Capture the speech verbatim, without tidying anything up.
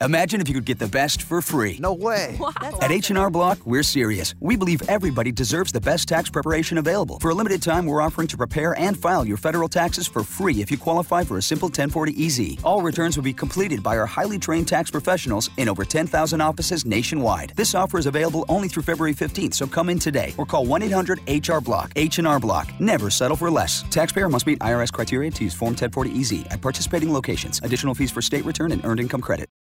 Imagine if you could get the best for free. No way. Wow. At H and R Block, we're serious. We believe everybody deserves the best tax preparation available. For a limited time, we're offering to prepare and file your federal taxes for free if you qualify for a simple ten forty E Z. All returns will be completed by our highly trained tax professionals in over ten thousand offices nationwide. This offer is available only through February fifteenth, so come in today or call one eight hundred H R Block. H and R Block. Never settle for less. Taxpayer must meet I R S criteria to use Form ten forty E Z at participating locations. Additional fees for state return and earned income credit.